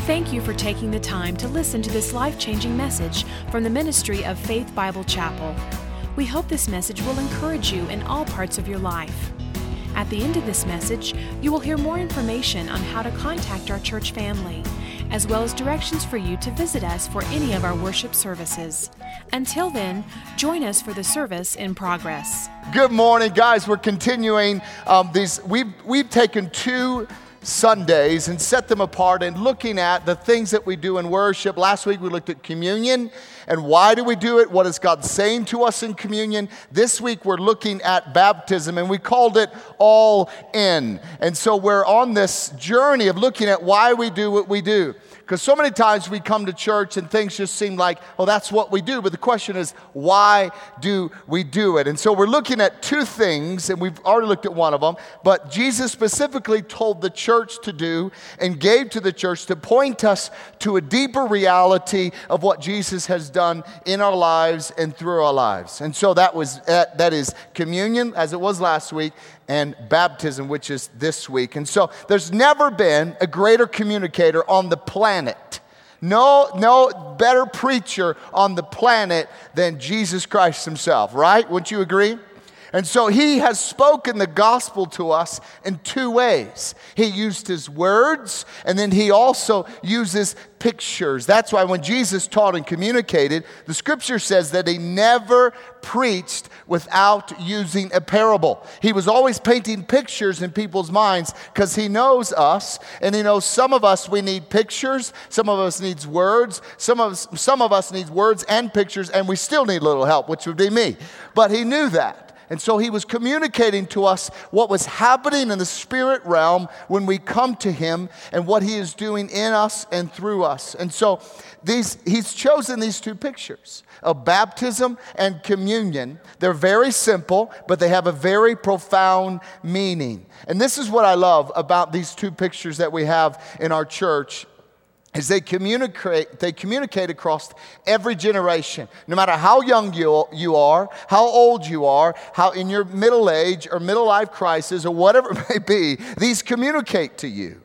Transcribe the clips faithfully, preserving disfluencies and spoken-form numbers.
Thank you for taking the time to listen to this life-changing message from the ministry of Faith Bible Chapel. We hope this message will encourage you in all parts of your life. At the end of this message, you will hear more information on how to contact our church family, as well as directions for you to visit us for any of our worship services. Until then, join us for the service in progress. Good morning, guys. We're continuing um, these. We've we've taken two Sundays and set them apart and looking at the things that we do in worship. Last week we looked at communion and why do we do it? What is God saying to us in communion? This week we're looking at baptism and we called it All In. And so we're on this journey of looking at why we do what we do. Because so many times we come to church and things just seem like, well, that's what we do. But the question is, why do we do it? And so we're looking at two things, and we've already looked at one of them. But Jesus specifically told the church to do and gave to the church to point us to a deeper reality of what Jesus has done in our lives and through our lives. And so that was that, that is communion, as it was last week, and baptism, which is this week. And so there's never been a greater communicator on the planet. No, no better preacher on the planet than Jesus Christ himself, right? Wouldn't you agree? And so he has spoken the gospel to us in two ways. He used his words, and then he also uses pictures. That's why when Jesus taught and communicated, the scripture says that he never preached without using a parable. He was always painting pictures in people's minds because he knows us, and he knows some of us, we need pictures, some of us needs words, some of us, some of us needs words and pictures, and we still need a little help, which would be me. But he knew that. And so he was communicating to us what was happening in the spirit realm when we come to him and what he is doing in us and through us. And so these, he's chosen these two pictures of baptism and communion. They're very simple, but they have a very profound meaning. And this is what I love about these two pictures that we have in our church. Is they communicate, they communicate across every generation. No matter how young you, you are, how old you are, how in your middle age or middle life crisis or whatever it may be, these communicate to you.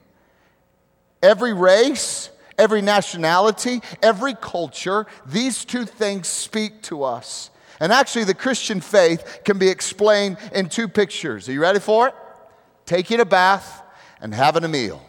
Every race, every nationality, every culture, these two things speak to us. And actually the Christian faith can be explained in two pictures. Are you ready for it? Taking a bath and having a meal.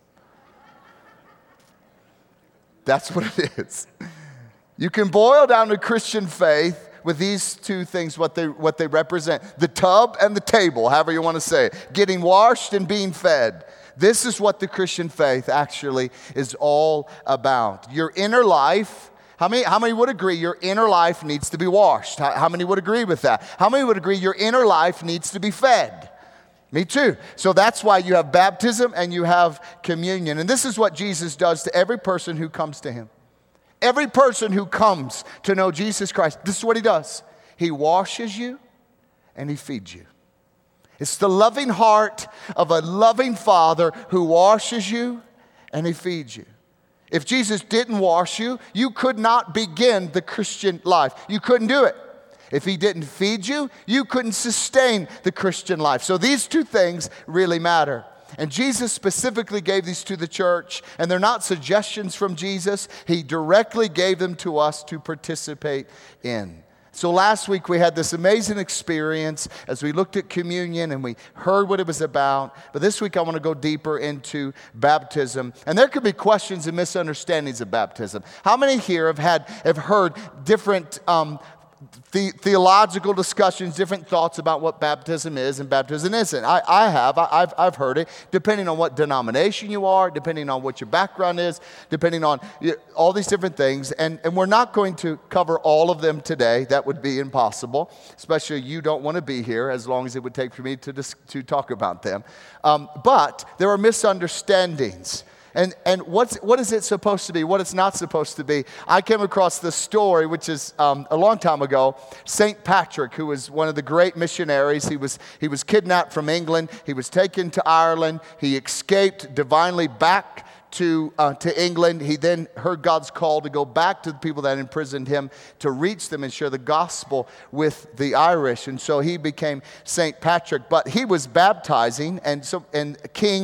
That's what it is. You can boil down the Christian faith with these two things, what they what they represent. The tub and the table, however you want to say it. Getting washed and being fed. This is what the Christian faith actually is all about. Your inner life, how many, how many would agree your inner life needs to be washed? How, how many would agree with that? How many would agree your inner life needs to be fed? Me too. So that's why you have baptism and you have communion. And this is what Jesus does to every person who comes to him. Every person who comes to know Jesus Christ, this is what he does. He washes you and he feeds you. It's the loving heart of a loving Father who washes you and he feeds you. If Jesus didn't wash you, you could not begin the Christian life. You couldn't do it. If he didn't feed you, you couldn't sustain the Christian life. So these two things really matter. And Jesus specifically gave these to the church, and they're not suggestions from Jesus. He directly gave them to us to participate in. So last week we had this amazing experience as we looked at communion and we heard what it was about. But this week I want to go deeper into baptism. And there could be questions and misunderstandings of baptism. How many here have had have heard different um, The, theological discussions, different thoughts about what baptism is and baptism isn't? I, I have. I, I've, I've heard it, depending on what denomination you are, depending on what your background is, depending on you know, all these different things. And, and we're not going to cover all of them today. That would be impossible, especially you don't want to be here as long as it would take for me to, dis- to talk about them. Um, but there are misunderstandings. And and what's what is it supposed to be? What it's not supposed to be? I came across this story, which is um, a long time ago. Saint Patrick, who was one of the great missionaries, he was he was kidnapped from England. He was taken to Ireland. He escaped divinely back to uh, to England. He then heard God's call to go back to the people that imprisoned him to reach them and share the gospel with the Irish. And so he became Saint Patrick. But he was baptizing, and so and King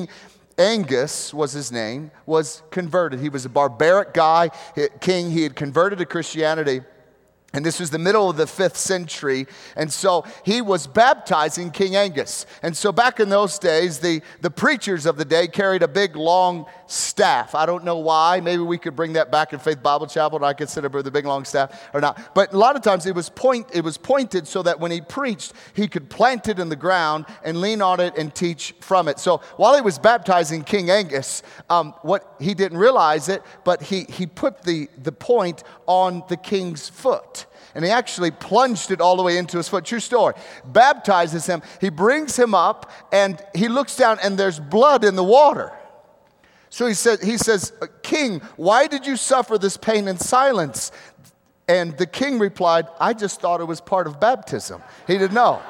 Angus was his name, was converted. He was a barbaric guy, king. He had converted to Christianity. And this was the middle of the fifth century. And so he was baptizing King Angus. And so back in those days, the, the preachers of the day carried a big, long staff. I don't know why. Maybe we could bring that back in Faith Bible Chapel, and I could sit up with the big, long staff or not. But a lot of times it was, point, it was pointed so that when he preached, he could plant it in the ground and lean on it and teach from it. So while he was baptizing King Angus, um, what he didn't realize it, but he, he put the, the point on the king's foot. And he actually plunged it all the way into his foot. True story. Baptizes him. He brings him up, and he looks down, and there's blood in the water. So he says, he says, King, why did you suffer this pain in silence? And the king replied, I just thought it was part of baptism. He didn't know.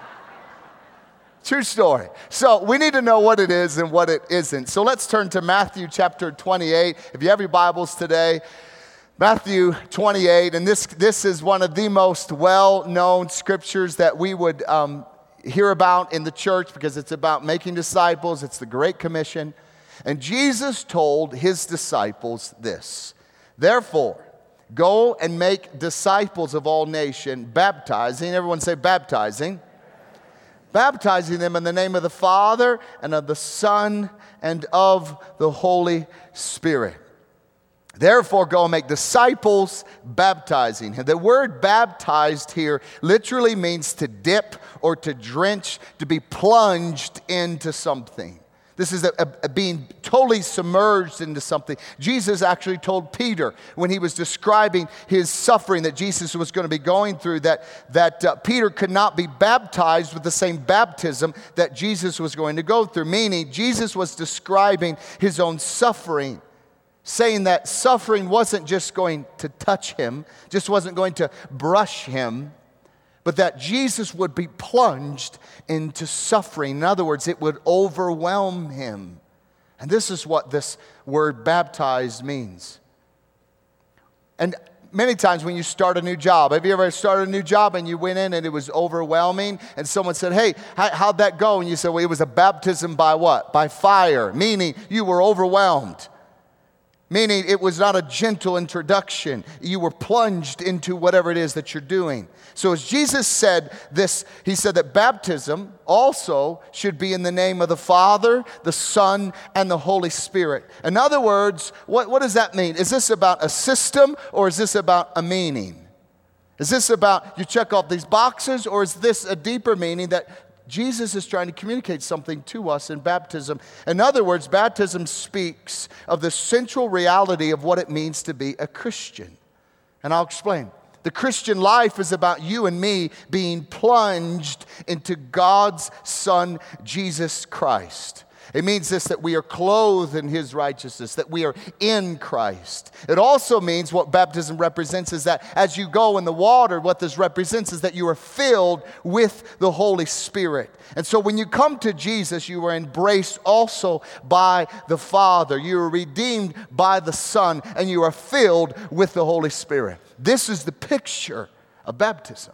True story. So we need to know what it is and what it isn't. So let's turn to Matthew chapter twenty-eight. If you have your Bibles today, Matthew twenty-eight, and this, this is one of the most well-known scriptures that we would um, hear about in the church because it's about making disciples. It's the Great Commission. And Jesus told his disciples this, therefore, go and make disciples of all nations, baptizing, everyone say baptizing, baptizing them in the name of the Father and of the Son and of the Holy Spirit. Therefore, go and make disciples, baptizing. The word baptized here literally means to dip or to drench, to be plunged into something. This is a, a, a being totally submerged into something. Jesus actually told Peter when he was describing his suffering that Jesus was going to be going through that, that uh, Peter could not be baptized with the same baptism that Jesus was going to go through. Meaning, Jesus was describing his own suffering, saying that suffering wasn't just going to touch him, just wasn't going to brush him, but that Jesus would be plunged into suffering. In other words, it would overwhelm him. And this is what this word baptized means. And many times when you start a new job, have you ever started a new job and you went in and it was overwhelming and someone said, hey, how'd that go? And you said, well, it was a baptism by what? By fire, meaning you were overwhelmed. Meaning it was not a gentle introduction. You were plunged into whatever it is that you're doing. So as Jesus said this, he said that baptism also should be in the name of the Father, the Son, and the Holy Spirit. In other words, what, what does that mean? Is this about a system or is this about a meaning? Is this about you check off these boxes or is this a deeper meaning that Jesus is trying to communicate something to us in baptism? In other words, baptism speaks of the central reality of what it means to be a Christian. And I'll explain. The Christian life is about you and me being plunged into God's Son, Jesus Christ. It means this, that we are clothed in his righteousness, that we are in Christ. It also means what baptism represents is that as you go in the water, what this represents is that you are filled with the Holy Spirit. And so when you come to Jesus, you are embraced also by the Father. You are redeemed by the Son, and you are filled with the Holy Spirit. This is the picture of baptism.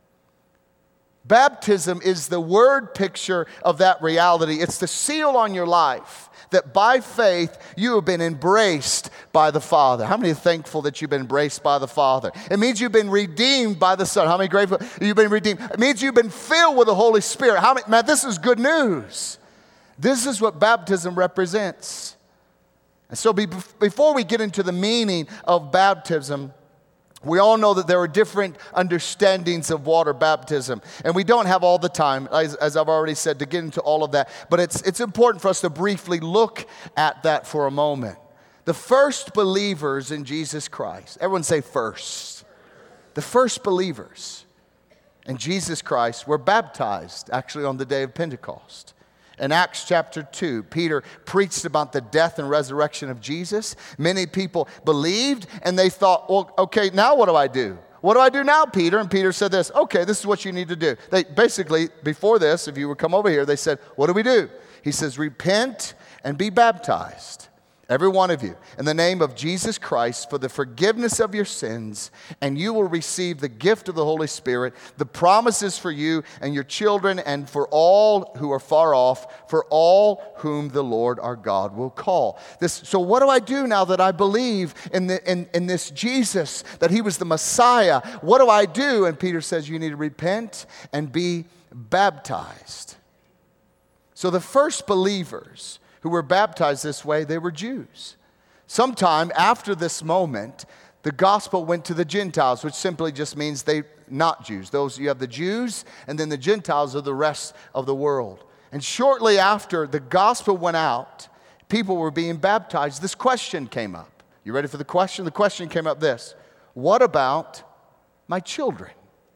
Baptism is the word picture of that reality. It's the seal on your life that by faith you have been embraced by the Father. How many are thankful that you've been embraced by the Father? It means you've been redeemed by the Son. How many grateful you've been redeemed? It means you've been filled with the Holy Spirit. How many, man, this is good news. This is what baptism represents. And so be, before we get into the meaning of baptism, we all know that there are different understandings of water baptism, and we don't have all the time, as, as I've already said, to get into all of that, but it's, it's important for us to briefly look at that for a moment. The first believers in Jesus Christ, everyone say first. The first believers in Jesus Christ were baptized, actually on the day of Pentecost. In Acts chapter two, Peter preached about the death and resurrection of Jesus. Many people believed, and they thought, well, okay, now what do I do? What do I do now, Peter? And Peter said this, okay, this is what you need to do. They basically, before this, if you would come over here, they said, what do we do? He says, repent and be baptized every one of you, in the name of Jesus Christ for the forgiveness of your sins, and you will receive the gift of the Holy Spirit. The promises for you and your children and for all who are far off, for all whom the Lord our God will call. This, so what do I do now that I believe in, the, in, in this Jesus, that he was the Messiah? What do I do? And Peter says you need to repent and be baptized. So the first believers who were baptized this way, they were Jews. Sometime after this moment, the gospel went to the Gentiles, which simply just means they not Jews. Those, you have the Jews, and then the Gentiles are the rest of the world. And shortly after the gospel went out, people were being baptized. This question came up. You ready for the question? The question came up this: what about my children?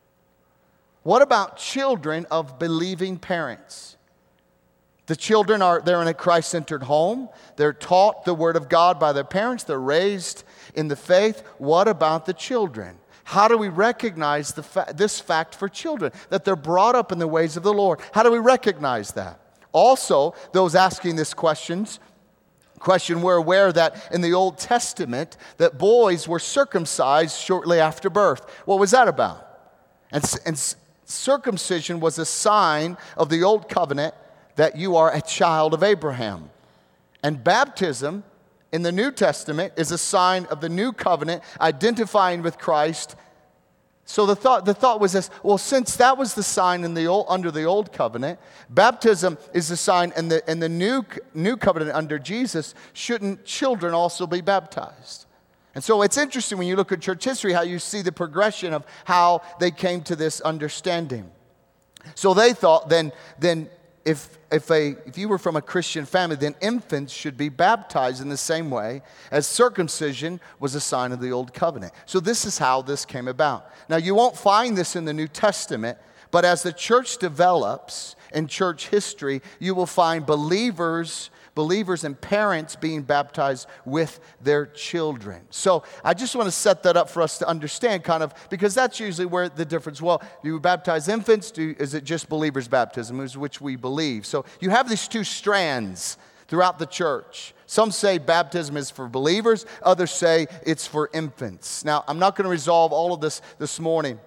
What about children of believing parents? The children are, they're in a Christ-centered home. They're taught the Word of God by their parents. They're raised in the faith. What about the children? How do we recognize the fa- this fact for children? That they're brought up in the ways of the Lord. How do we recognize that? Also, those asking this questions, question, we're aware that in the Old Testament that boys were circumcised shortly after birth. What was that about? And, and circumcision was a sign of the Old Covenant that you are a child of Abraham. And baptism in the New Testament is a sign of the new covenant, identifying with Christ. So the thought, the thought was this: well, since that was the sign in the old, under the old covenant, baptism is the sign in the in the new new covenant under Jesus. Shouldn't children also be baptized? And so it's interesting when you look at church history how you see the progression of how they came to this understanding. So they thought then then. If if a if you were from a Christian family, then infants should be baptized in the same way as circumcision was a sign of the old covenant. So this is how this came about. Now you won't find this in the New Testament, but as the church develops in church history, you will find believers believers and parents being baptized with their children. So I just want to set that up for us to understand kind of, because that's usually where the difference, well, do you baptize infants? Do, is it just believers' baptism, which we believe? So you have these two strands throughout the church. Some say baptism is for believers. Others say it's for infants. Now, I'm not going to resolve all of this this morning.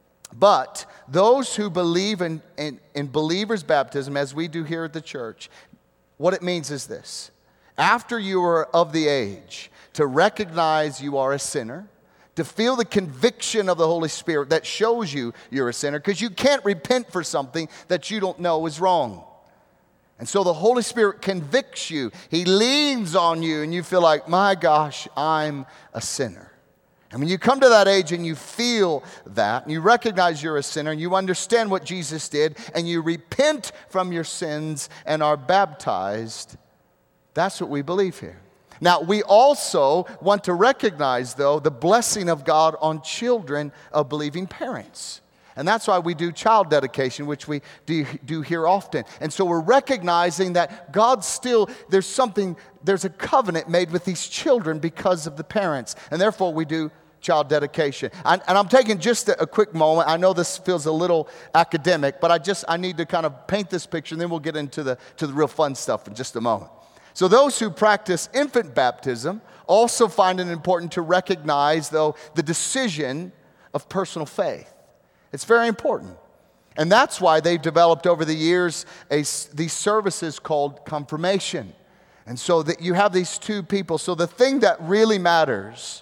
But those who believe in, in, in believers' baptism, as we do here at the church, what it means is this: after you are of the age to recognize you are a sinner, to feel the conviction of the Holy Spirit that shows you you're a sinner, because you can't repent for something that you don't know is wrong. And so the Holy Spirit convicts you. He leans on you and you feel like, my gosh, I'm a sinner. And when you come to that age and you feel that, and you recognize you're a sinner, and you understand what Jesus did, and you repent from your sins and are baptized, that's what we believe here. Now, we also want to recognize, though, the blessing of God on children of believing parents. And that's why we do child dedication, which we do, do here often. And so we're recognizing that God still, there's something, there's a covenant made with these children because of the parents. And therefore we do child dedication. And, and I'm taking just a, a quick moment. I know this feels a little academic, but I just, I need to kind of paint this picture, and then we'll get into the, to the real fun stuff in just a moment. So those who practice infant baptism also find it important to recognize, though, the decision of personal faith. It's very important. And that's why they've developed over the years a, these services called confirmation. And so that you have these two people. So the thing that really matters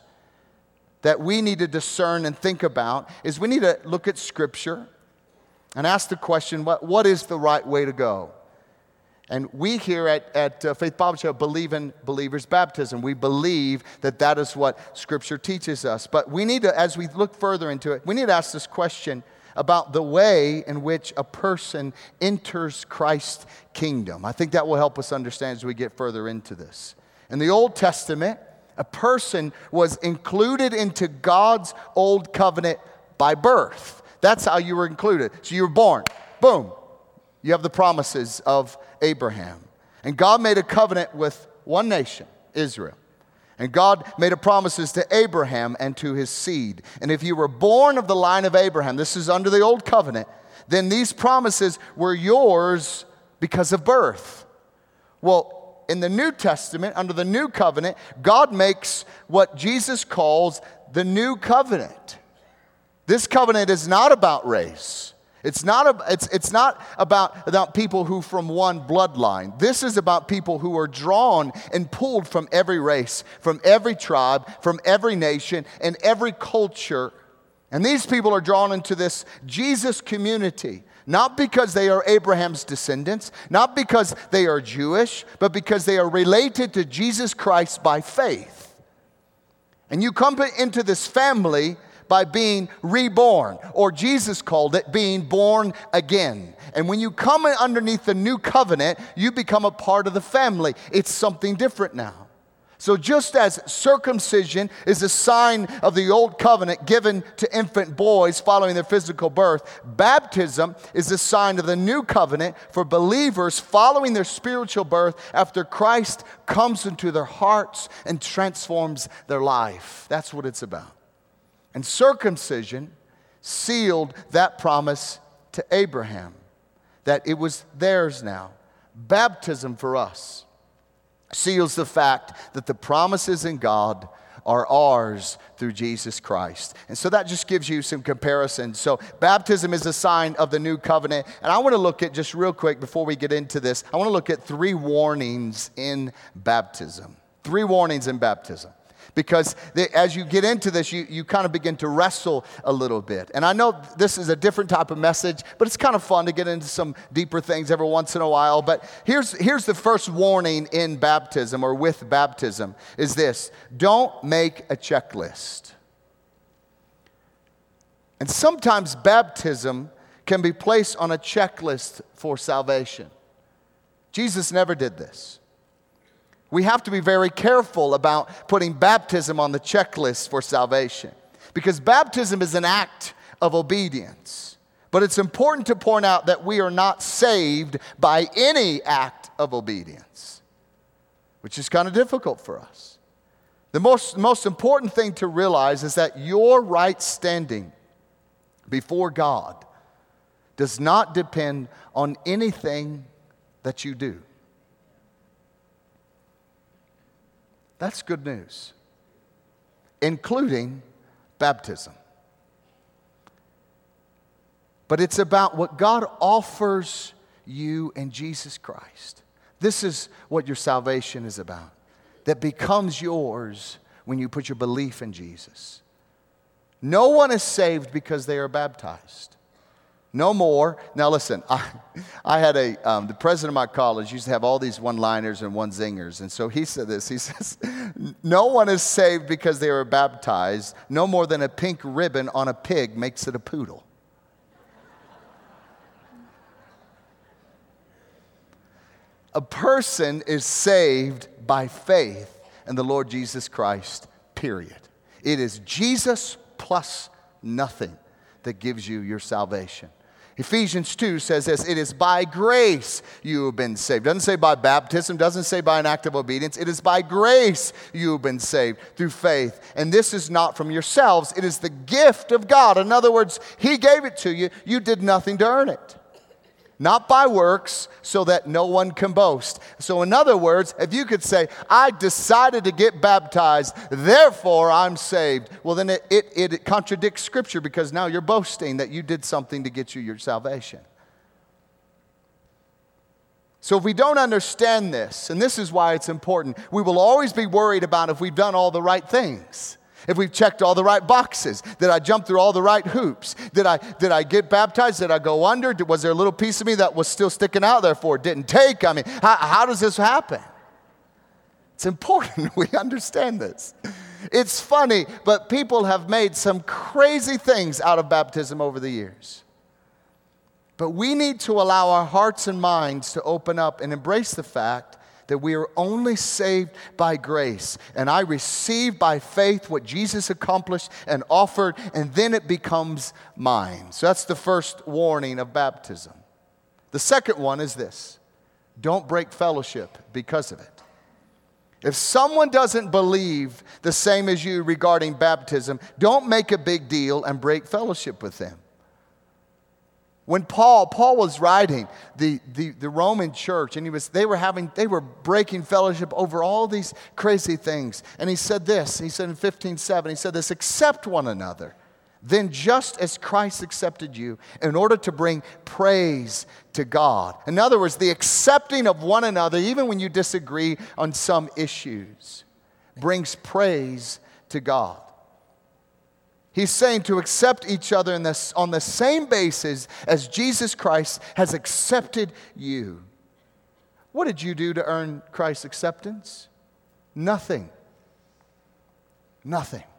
that we need to discern and think about is we need to look at Scripture and ask the question, what, what is the right way to go? And we here at, at uh, Faith Bible Chapel believe in believers' baptism. We believe that that is what Scripture teaches us. But we need to, as we look further into it, we need to ask this question about the way in which a person enters Christ's kingdom. I think that will help us understand as we get further into this. In the Old Testament, a person was included into God's old covenant by birth. That's how you were included. So you were born. Boom. You have the promises of Abraham. And God made a covenant with one nation, Israel. And God made a promises to Abraham and to his seed. And if you were born of the line of Abraham, this is under the old covenant, then these promises were yours because of birth. Well, in the New Testament, under the new covenant, God makes what Jesus calls the new covenant. This covenant is not about race. It's not, a, it's, it's not about, about people who from one bloodline. This is about people who are drawn and pulled from every race, from every tribe, from every nation, and every culture. And these people are drawn into this Jesus community, not because they are Abraham's descendants, not because they are Jewish, but because they are related to Jesus Christ by faith. And you come into this family by being reborn, or Jesus called it being born again. And when you come underneath the new covenant, you become a part of the family. It's something different now. So just as circumcision is a sign of the old covenant given to infant boys following their physical birth, baptism is a sign of the new covenant for believers following their spiritual birth after Christ comes into their hearts and transforms their life. That's what it's about. And circumcision sealed that promise to Abraham, that it was theirs now. Baptism for us seals the fact that the promises in God are ours through Jesus Christ. And so that just gives you some comparisons. So baptism is a sign of the new covenant. And I want to look at, just real quick before we get into this, I want to look at three warnings in baptism. Three warnings in baptism. Because they, as you get into this, you, you kind of begin to wrestle a little bit. And I know this is a different type of message, but it's kind of fun to get into some deeper things every once in a while. But here's, here's the first warning in baptism, or with baptism, is this: don't make a checklist. And sometimes baptism can be placed on a checklist for salvation. Jesus never did this. We have to be very careful about putting baptism on the checklist for salvation, because baptism is an act of obedience. But it's important to point out that we are not saved by any act of obedience, which is kind of difficult for us. The most, most important thing to realize is that your right standing before God does not depend on anything that you do. That's good news, including baptism. But it's about what God offers you in Jesus Christ. This is what your salvation is about, that becomes yours when you put your belief in Jesus. No one is saved because they are baptized. No more. Now listen, I, I had a, um, the president of my college used to have all these one-liners and one-zingers. And so he said this, he says, no one is saved because they are baptized, no more than a pink ribbon on a pig makes it a poodle. A person is saved by faith in the Lord Jesus Christ, period. It is Jesus plus nothing that gives you your salvation. Ephesians two says this: it is by grace you have been saved. Doesn't say by baptism, doesn't say by an act of obedience. It is by grace you have been saved through faith. And this is not from yourselves. It is the gift of God. In other words, He gave it to you. You did nothing to earn it. Not by works, so that no one can boast. So in other words, if you could say, I decided to get baptized, therefore I'm saved, well then it, it, it contradicts Scripture, because now you're boasting that you did something to get you your salvation. So if we don't understand this, and this is why it's important, we will always be worried about if we've done all the right things. If we've checked all the right boxes, did I jump through all the right hoops? Did I, did I get baptized? Did I go under? Did, was there a little piece of me that was still sticking out there for it didn't take? I mean, how, how does this happen? It's important we understand this. It's funny, but people have made some crazy things out of baptism over the years. But we need to allow our hearts and minds to open up and embrace the fact that we are only saved by grace. And I receive by faith what Jesus accomplished and offered, and then it becomes mine. So that's the first warning of baptism. The second one is this: don't break fellowship because of it. If someone doesn't believe the same as you regarding baptism, don't make a big deal and break fellowship with them. When Paul, Paul was writing the, the, the Roman church, and he was, they were having, they were breaking fellowship over all these crazy things. And he said this, he said in fifteen seven, he said this, accept one another, then just as Christ accepted you, in order to bring praise to God. In other words, the accepting of one another, even when you disagree on some issues, brings praise to God. He's saying to accept each other in this, on the same basis as Jesus Christ has accepted you. What did you do to earn Christ's acceptance? Nothing. Nothing.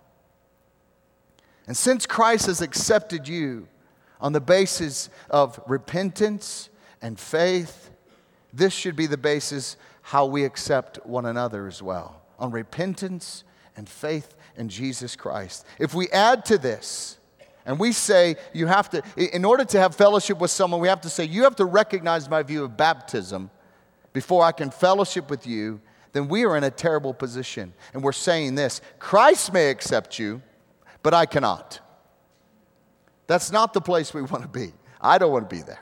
And since Christ has accepted you on the basis of repentance and faith, this should be the basis how we accept one another as well. On repentance and faith in Jesus Christ. If we add to this, and we say you have to, in order to have fellowship with someone, we have to say, you have to recognize my view of baptism before I can fellowship with you, then we are in a terrible position. And we're saying this, Christ may accept you, but I cannot. That's not the place we want to be. I don't want to be there.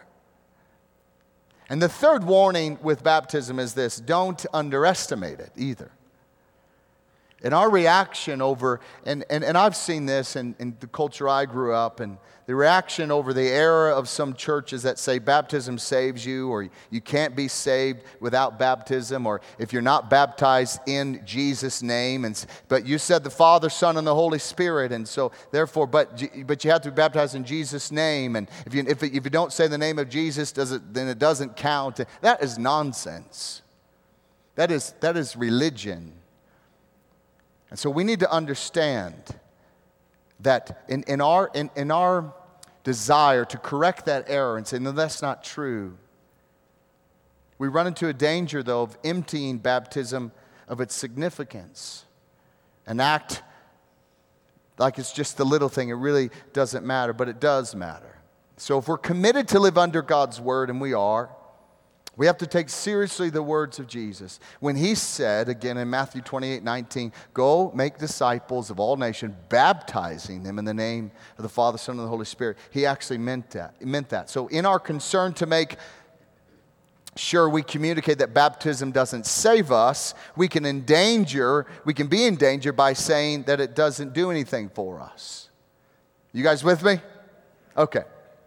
And the third warning with baptism is this, don't underestimate it either. And our reaction over, and, and, and I've seen this in, in the culture I grew up, and the reaction over the era of some churches that say baptism saves you, or you can't be saved without baptism, or if you're not baptized in Jesus' name, and but you said the Father, Son, and the Holy Spirit, and so therefore, but but you have to be baptized in Jesus' name, and if you if, if you don't say the name of Jesus, does it then it doesn't count. That is nonsense. That is that is religion. And so we need to understand that in, in, our, in, in our desire to correct that error and say, no, that's not true, we run into a danger, though, of emptying baptism of its significance. An act like it's just the little thing, it really doesn't matter, but it does matter. So if we're committed to live under God's word, and we are, we have to take seriously the words of Jesus. When he said, again in Matthew twenty-eight nineteen, go make disciples of all nations, baptizing them in the name of the Father, Son, and the Holy Spirit. He actually meant that. He meant that. So in our concern to make sure we communicate that baptism doesn't save us, we can endanger, we can be in danger by saying that it doesn't do anything for us. You guys with me? Okay.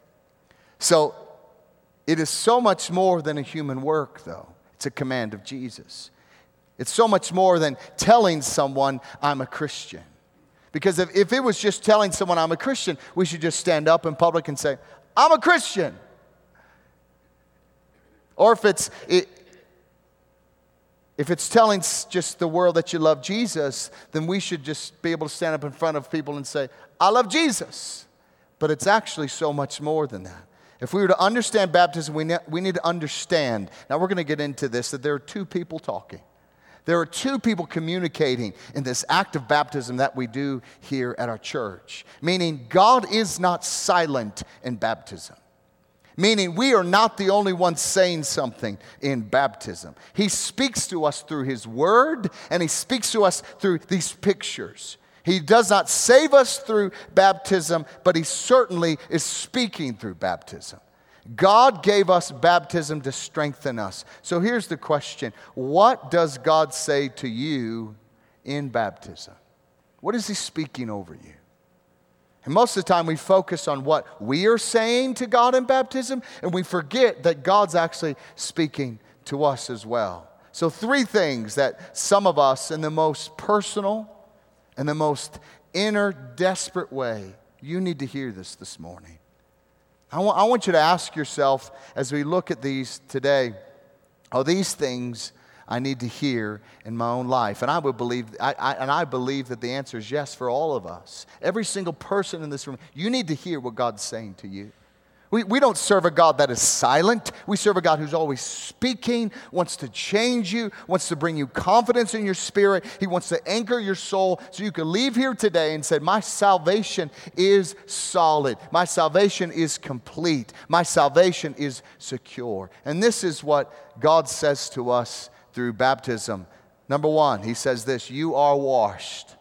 So it is so much more than a human work, though. It's a command of Jesus. It's so much more than telling someone, I'm a Christian. Because if, if it was just telling someone I'm a Christian, we should just stand up in public and say, I'm a Christian. Or if it's, it, if it's telling just the world that you love Jesus, then we should just be able to stand up in front of people and say, I love Jesus. But it's actually so much more than that. If we were to understand baptism, we, ne- we need to understand, now we're going to get into this, that there are two people talking. There are two people communicating in this act of baptism that we do here at our church. Meaning God is not silent in baptism. Meaning we are not the only ones saying something in baptism. He speaks to us through His Word, and He speaks to us through these pictures. He does not save us through baptism, but He certainly is speaking through baptism. God gave us baptism to strengthen us. So here's the question. What does God say to you in baptism? What is He speaking over you? And most of the time we focus on what we are saying to God in baptism, and we forget that God's actually speaking to us as well. So three things that some of us in the most personal in the most inner, desperate way, you need to hear this this morning. I want, I want you to ask yourself as we look at these today, are these things I need to hear in my own life? And I would believe, I, I, and I believe that the answer is yes for all of us. Every single person in this room, you need to hear what God's saying to you. We, we don't serve a God that is silent. We serve a God who's always speaking, wants to change you, wants to bring you confidence in your spirit. He wants to anchor your soul so you can leave here today and say, my salvation is solid. My salvation is complete. My salvation is secure. And this is what God says to us through baptism. Number one, He says this, you are washed.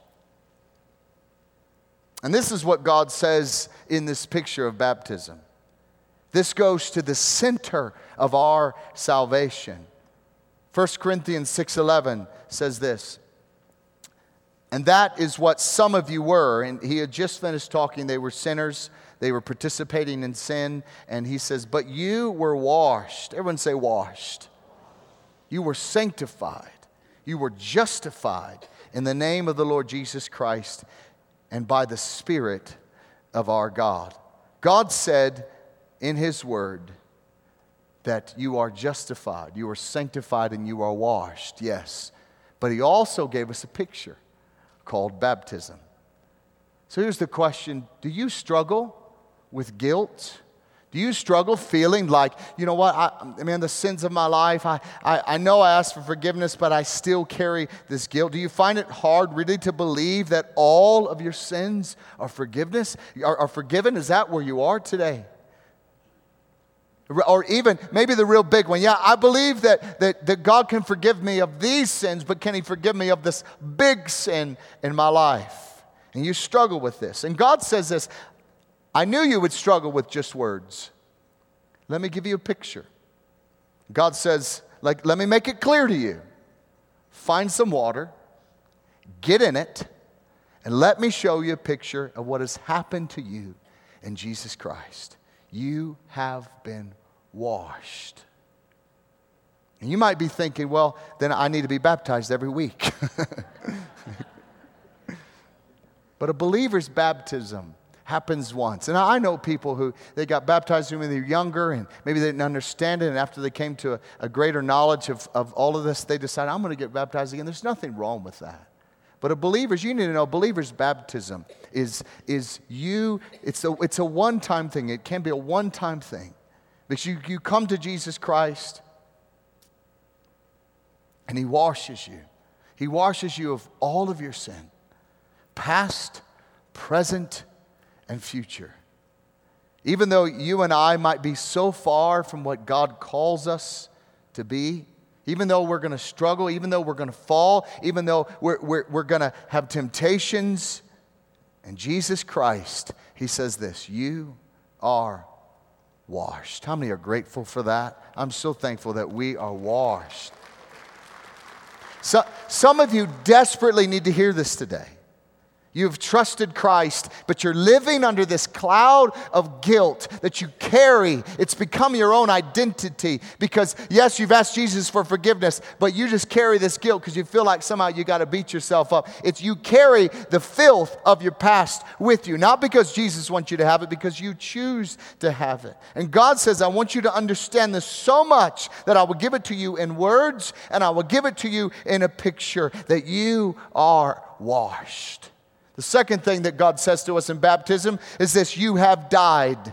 And this is what God says in this picture of baptism. This goes to the center of our salvation. First Corinthians six eleven says this, and that is what some of you were. And he had just finished talking. They were sinners. They were participating in sin. And he says, but you were washed. Everyone say washed. You were sanctified. You were justified in the name of the Lord Jesus Christ and by the Spirit of our God. God said in His Word that you are justified, you are sanctified, and you are washed, yes. But He also gave us a picture called baptism. So here's the question, do you struggle with guilt? Do you struggle feeling like, you know what, I, I mean, the sins of my life, I, I, I know I asked for forgiveness, but I still carry this guilt? Do you find it hard really to believe that all of your sins are forgiveness, are, are forgiven? Is that where you are today? Or even maybe the real big one. Yeah, I believe that, that, that God can forgive me of these sins, but can He forgive me of this big sin in my life? And you struggle with this. And God says this, I knew you would struggle with just words. Let me give you a picture. God says, like, let me make it clear to you. Find some water, get in it, and let me show you a picture of what has happened to you in Jesus Christ. You have been washed. And you might be thinking, well, then I need to be baptized every week. But a believer's baptism happens once. And I know people who, they got baptized when they were younger and maybe they didn't understand it. And after they came to a, a greater knowledge of, of all of this, they decided, I'm going to get baptized again. There's nothing wrong with that. But a believer's, you need to know, a believer's baptism is, is you, it's a, it's a one-time thing. It can be a one-time thing. Because you, you come to Jesus Christ and He washes you. He washes you of all of your sin, past, present, and future. Even though you and I might be so far from what God calls us to be, even though we're going to struggle, even though we're going to fall, even though we're, we're, we're going to have temptations, and Jesus Christ, He says this, you are washed. How many are grateful for that? I'm so thankful that we are washed. So, some of you desperately need to hear this today. You've trusted Christ, but you're living under this cloud of guilt that you carry. It's become your own identity because, yes, you've asked Jesus for forgiveness, but you just carry this guilt because you feel like somehow you got to beat yourself up. It's you carry the filth of your past with you, not because Jesus wants you to have it, because you choose to have it. And God says, I want you to understand this so much that I will give it to you in words and I will give it to you in a picture that you are washed. The second thing that God says to us in baptism is this, you have died.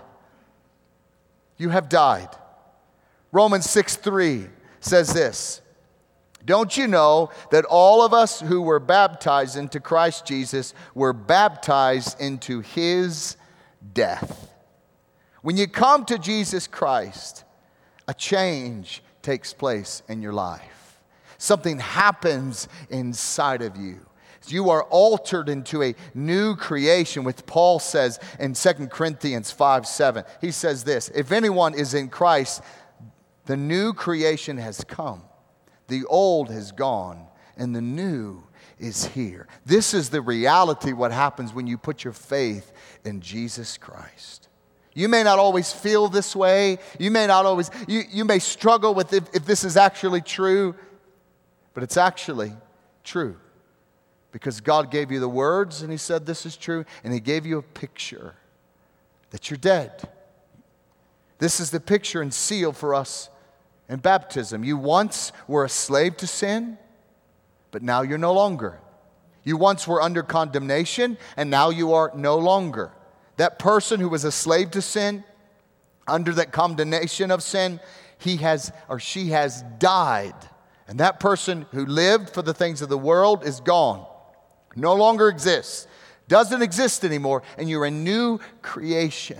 You have died. Romans six three says this, don't you know that all of us who were baptized into Christ Jesus were baptized into His death? When you come to Jesus Christ, a change takes place in your life. Something happens inside of you. You are altered into a new creation, which Paul says in Second Corinthians five seven. He says this, if anyone is in Christ, the new creation has come. The old has gone, and the new is here. This is the reality, what happens when you put your faith in Jesus Christ. You may not always feel this way. You may not always, you, you may struggle with if, if this is actually true, but it's actually true. Because God gave you the words and He said this is true, and He gave you a picture that you're dead. This is the picture and seal for us in baptism. You once were a slave to sin, but now you're no longer. You once were under condemnation, and now you are no longer. That person who was a slave to sin, under that condemnation of sin, he has or she has died. And that person who lived for the things of the world is gone. No longer exists, doesn't exist anymore, and you're a new creation.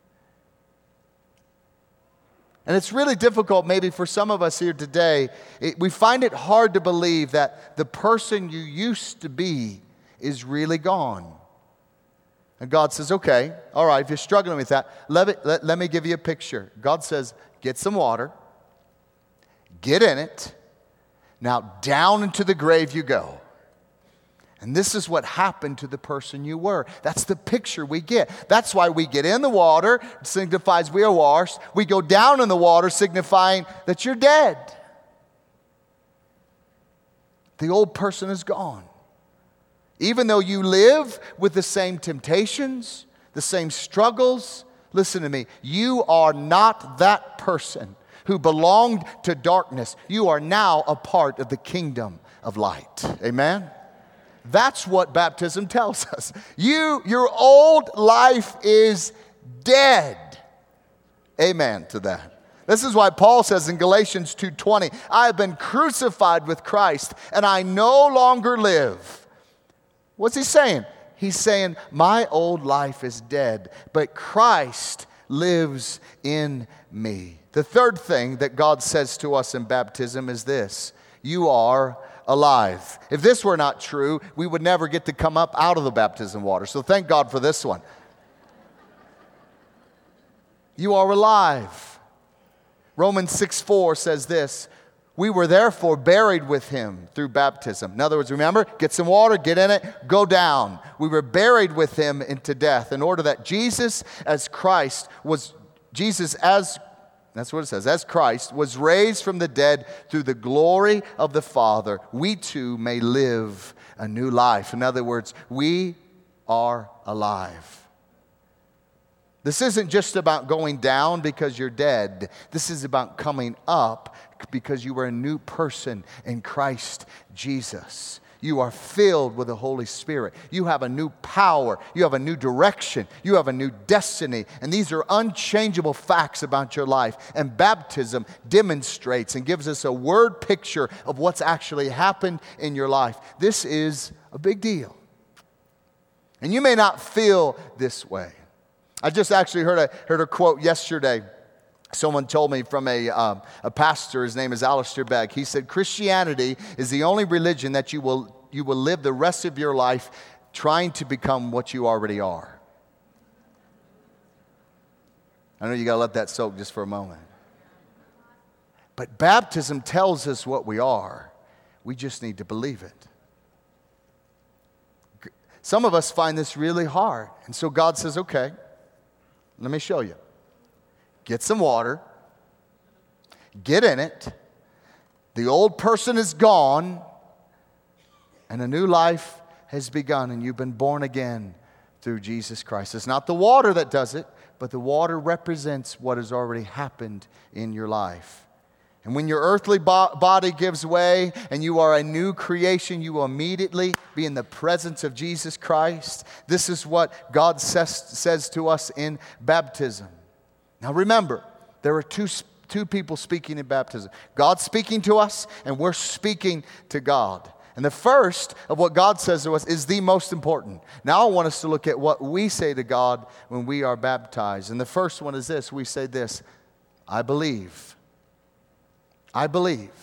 And it's really difficult maybe for some of us here today. It, we find it hard to believe that the person you used to be is really gone. And God says, okay, all right, if you're struggling with that, let, it, let, let me give you a picture. God says, get some water, get in it, now down into the grave you go. And this is what happened to the person you were. That's the picture we get. That's why we get in the water, it signifies we are washed. We go down in the water, signifying that you're dead. The old person is gone. Even though you live with the same temptations, the same struggles, listen to me, you are not that person who belonged to darkness. You are now a part of the kingdom of light. Amen? That's what baptism tells us. You, your old life is dead. Amen to that. This is why Paul says in Galatians two twenty, I have been crucified with Christ, and I no longer live. What's he saying? He's saying, my old life is dead, but Christ lives in me. The third thing that God says to us in baptism is this: you are alive. If this were not true, we would never get to come up out of the baptism water. So thank God for this one. You are alive. Romans six four says this: we were therefore buried with him through baptism. In other words, remember, get some water, get in it, go down. We were buried with him into death in order that Jesus as Christ was, Jesus as That's what it says. As Christ was raised from the dead through the glory of the Father, we too may live a new life. In other words, we are alive. This isn't just about going down because you're dead. This is about coming up because you are a new person in Christ Jesus. You are filled with the Holy Spirit. You have a new power. You have a new direction. You have a new destiny. And these are unchangeable facts about your life. And baptism demonstrates and gives us a word picture of what's actually happened in your life. This is a big deal. And you may not feel this way. I just actually heard a, heard a quote yesterday. Someone told me from a, um, a pastor, his name is Alistair Begg. He said, Christianity is the only religion that you will, you will live the rest of your life trying to become what you already are. I know you got to let that soak just for a moment. But baptism tells us what we are. We just need to believe it. Some of us find this really hard. And so God says, okay, let me show you. Get some water, get in it, the old person is gone, and a new life has begun, and you've been born again through Jesus Christ. It's not the water that does it, but the water represents what has already happened in your life. And when your earthly bo- body gives way and you are a new creation, you will immediately be in the presence of Jesus Christ. This is what God says, says to us in baptism. Now remember, there are two, two people speaking in baptism. God speaking to us, and we're speaking to God. And the first of what God says to us is the most important. Now I want us to look at what we say to God when we are baptized. And the first one is this. We say this: I believe. I believe.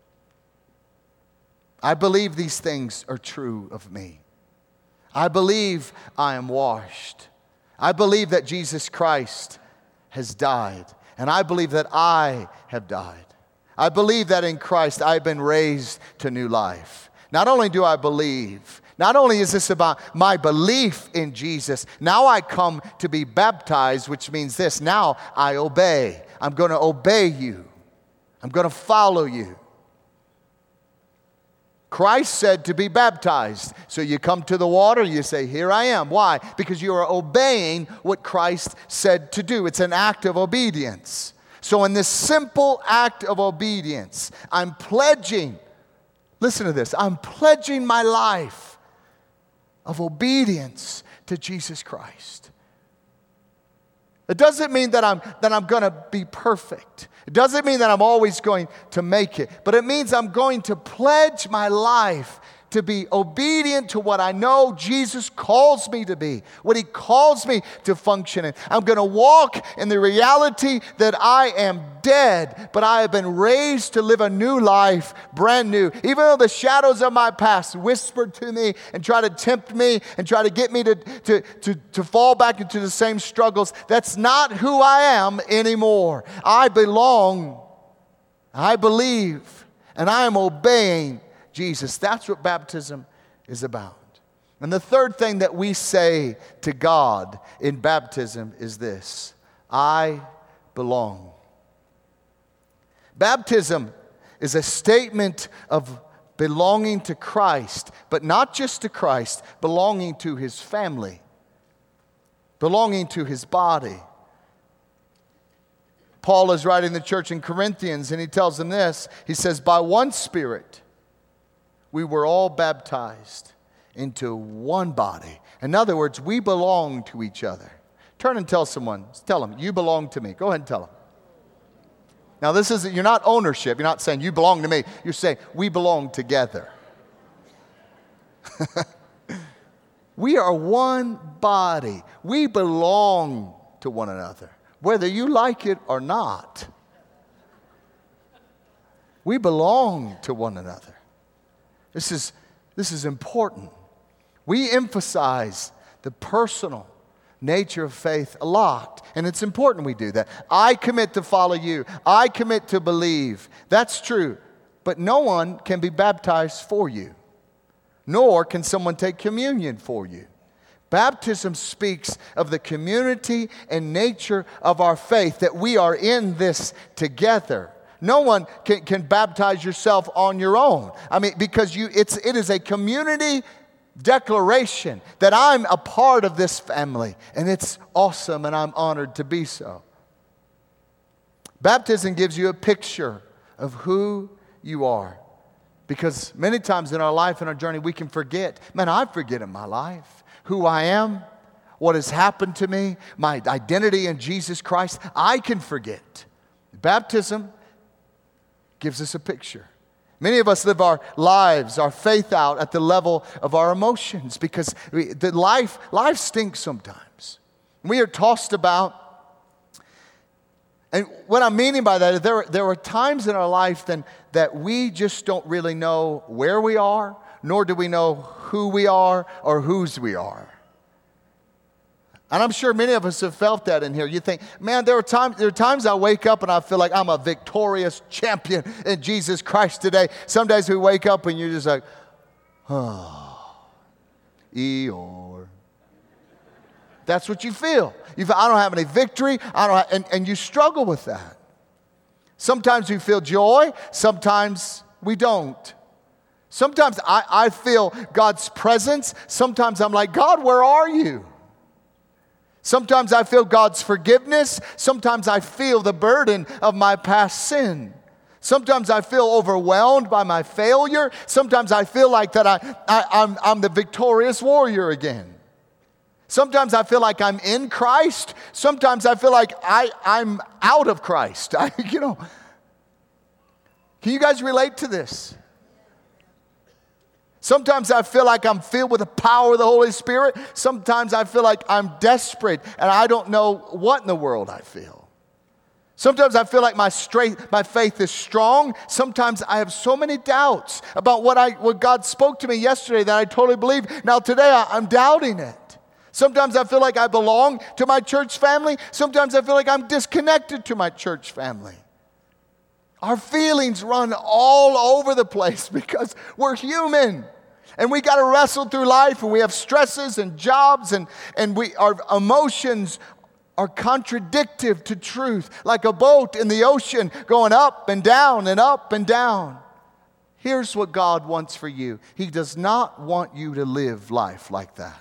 I believe these things are true of me. I believe I am washed. I believe that Jesus Christ has died, and I believe that I have died. I believe that in Christ I've been raised to new life. Not only do I believe, not only is this about my belief in Jesus, now I come to be baptized, which means this: now I obey. I'm going to obey you. I'm going to follow you. Christ said to be baptized. So you come to the water, you say, here I am. Why? Because you are obeying what Christ said to do. It's an act of obedience. So in this simple act of obedience, I'm pledging, listen to this, I'm pledging my life of obedience to Jesus Christ. It doesn't mean that I'm, that I'm going to be perfect. It doesn't mean that I'm always going to make it. But it means I'm going to pledge my life to be obedient to what I know Jesus calls me to be, what He calls me to function in. I'm going to walk in the reality that I am dead, but I have been raised to live a new life, brand new. Even though the shadows of my past whispered to me and try to tempt me and try to get me to, to, to, to fall back into the same struggles, that's not who I am anymore. I belong, I believe, and I am obeying Jesus. That's what baptism is about. And the third thing that we say to God in baptism is this: I belong. Baptism is a statement of belonging to Christ, but not just to Christ, belonging to His family, belonging to His body. Paul is writing the church in Corinthians, and he tells them this. He says, by one Spirit, we were all baptized into one body. In other words, we belong to each other. Turn and tell someone, tell them, you belong to me. Go ahead and tell them. Now this is, you're not ownership. You're not saying you belong to me. You're saying we belong together. We are one body. We belong to one another, whether you like it or not. We belong to one another. This is, this is important. We emphasize the personal nature of faith a lot, and it's important we do that. I commit to follow you. I commit to believe. That's true, but no one can be baptized for you, nor can someone take communion for you. Baptism speaks of the community and nature of our faith, that we are in this together. No one can, can baptize yourself on your own. I mean, because you, it's, it is a community declaration that I'm a part of this family, and it's awesome, and I'm honored to be so. Baptism gives you a picture of who you are, because many times in our life and our journey we can forget. Man, I forget in my life who I am, what has happened to me, my identity in Jesus Christ. I can forget. Baptism gives us a picture. Many of us live our lives, our faith out at the level of our emotions, because we, the life, life stinks sometimes. We are tossed about. And what I'm meaning by that is there, there are times in our life then that we just don't really know where we are, nor do we know who we are or whose we are. And I'm sure many of us have felt that in here. You think, man, there are times, there are times I wake up and I feel like I'm a victorious champion in Jesus Christ today. Some days we wake up and you're just like, oh, Eeyore. That's what you feel. You feel, I don't have any victory. I don't have, and, and you struggle with that. Sometimes we feel joy. Sometimes we don't. Sometimes I, I feel God's presence. Sometimes I'm like, God, where are you? Sometimes I feel God's forgiveness. Sometimes I feel the burden of my past sin. Sometimes I feel overwhelmed by my failure. Sometimes I feel like that I, I, I'm, I'm the victorious warrior again. Sometimes I feel like I'm in Christ. Sometimes I feel like I, I'm out of Christ. I, you know, can you guys relate to this? Sometimes I feel like I'm filled with the power of the Holy Spirit. Sometimes I feel like I'm desperate and I don't know what in the world I feel. Sometimes I feel like my strength, my faith is strong. Sometimes I have so many doubts about what I, what God spoke to me yesterday that I totally believe. Now today I, I'm doubting it. Sometimes I feel like I belong to my church family. Sometimes I feel like I'm disconnected to my church family. Our feelings run all over the place because we're human. And we got to wrestle through life, and we have stresses and jobs, and, and we our emotions are contradictive to truth, like a boat in the ocean going up and down and up and down. Here's what God wants for you. He does not want you to live life like that.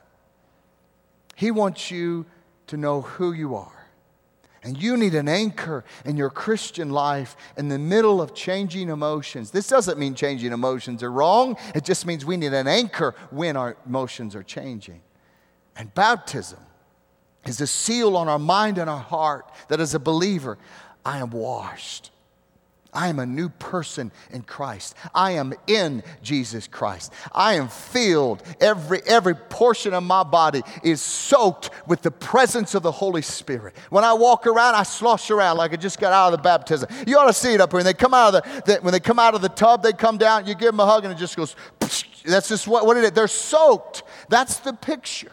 He wants you to know who you are. And you need an anchor in your Christian life in the middle of changing emotions. This doesn't mean changing emotions are wrong. It just means we need an anchor when our emotions are changing. And baptism is a seal on our mind and our heart that as a believer, I am washed. I am a new person in Christ. I am in Jesus Christ. I am filled. Every, every portion of my body is soaked with the presence of the Holy Spirit. When I walk around, I slosh around like I just got out of the baptism. You ought to see it up here. When they come out of the, the when they come out of the tub, they come down, you give them a hug, and it just goes, that's just what, what it is. They're soaked. That's the picture.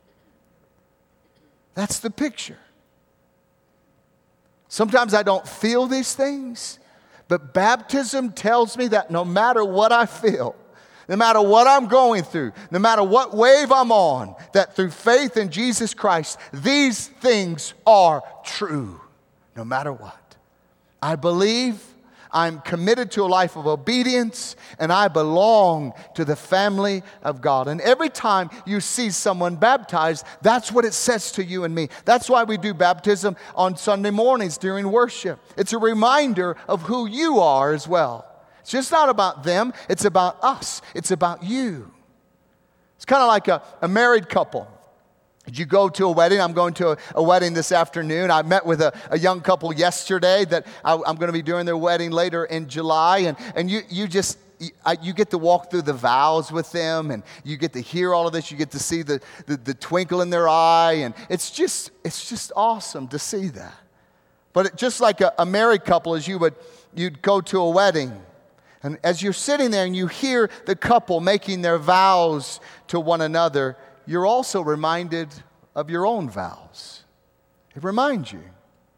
That's the picture. Sometimes I don't feel these things. But baptism tells me that no matter what I feel, no matter what I'm going through, no matter what wave I'm on, that through faith in Jesus Christ, these things are true, no matter what. I believe, I'm committed to a life of obedience, and I belong to the family of God. And every time you see someone baptized, that's what it says to you and me. That's why we do baptism on Sunday mornings during worship. It's a reminder of who you are as well. It's just not about them, it's about us. It's about you. It's kind of like a, a married couple. Did you go to a wedding? I'm going to a, a wedding this afternoon. I met with a, a young couple yesterday that I, I'm going to be doing their wedding later in July. And, and you, you just, you, I, you get to walk through the vows with them, and you get to hear all of this. You get to see the, the, the twinkle in their eye. And it's just, it's just awesome to see that. But it, just like a, a married couple, as you would, you'd go to a wedding. And as you're sitting there and you hear the couple making their vows to one another, you're also reminded of your own vows. It reminds you.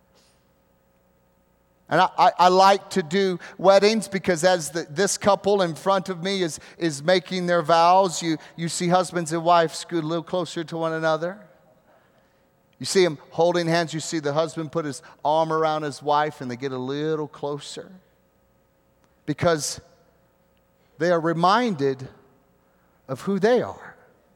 And I, I, I like to do weddings because as the, this couple in front of me is, is making their vows, you, you see husbands and wives scoot a little closer to one another. You see them holding hands. You see the husband put his arm around his wife, and they get a little closer. Because they are reminded of who they are,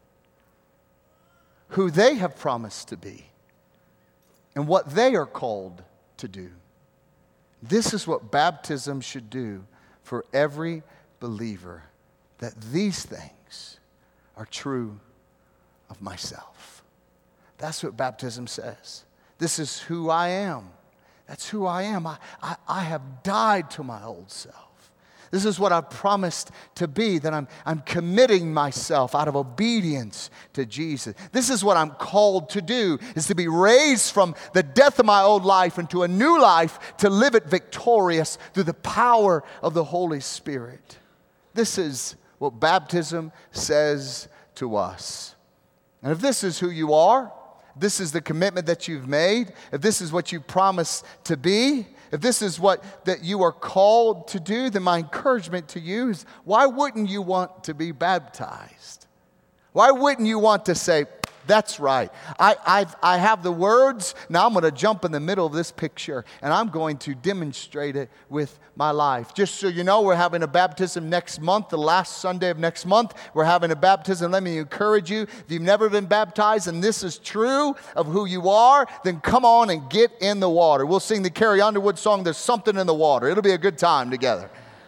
who they have promised to be, and what they are called to do. This is what baptism should do for every believer, that these things are true of myself. That's what baptism says. This is who I am. That's who I am. I, I, I have died to my old self. This is what I've promised to be, that I'm, I'm committing myself out of obedience to Jesus. This is what I'm called to do, is to be raised from the death of my old life into a new life, to live it victorious through the power of the Holy Spirit. This is what baptism says to us. And if this is who you are, this is the commitment that you've made, if this is what you promised to be, if this is what that you are called to do, then my encouragement to you is, why wouldn't you want to be baptized? Why wouldn't you want to say, that's right. I, I've, I have the words. Now I'm going to jump in the middle of this picture, and I'm going to demonstrate it with my life. Just so you know, we're having a baptism next month, the last Sunday of next month. We're having a baptism. Let me encourage you, if you've never been baptized and this is true of who you are, then come on and get in the water. We'll sing the Carrie Underwood song, There's Something in the Water. It'll be a good time together.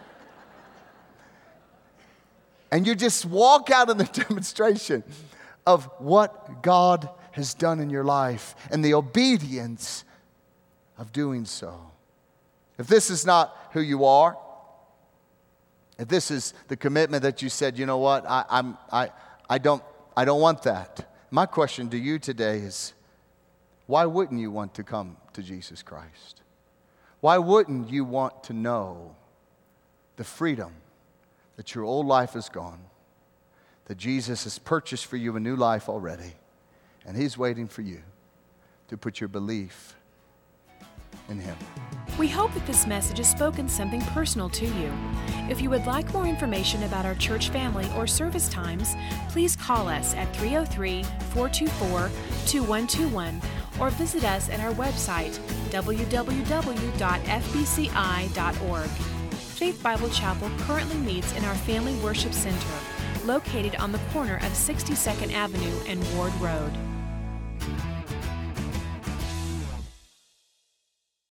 And you just walk out in the demonstration of what God has done in your life and the obedience of doing so. If this is not who you are, if this is the commitment that you said, you know what, I, I'm, I, I don't, I don't want that. My question to you today is, why wouldn't you want to come to Jesus Christ? Why wouldn't you want to know the freedom that your old life is gone, that Jesus has purchased for you a new life already, and He's waiting for you to put your belief in Him. We hope that this message has spoken something personal to you. If you would like more information about our church family or service times, please call us at three oh three, four two four, two one two one or visit us at our website, w w w dot f b c i dot org. Faith Bible Chapel currently meets in our Family Worship Center, located on the corner of sixty-second Avenue and Ward Road.